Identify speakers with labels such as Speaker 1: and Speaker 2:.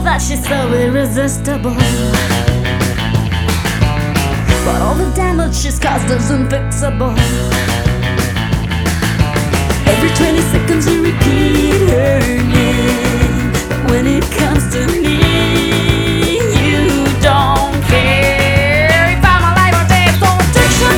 Speaker 1: that she's so irresistible. But all the damage she's caused is unfixable. Every 20 seconds you repeat her name.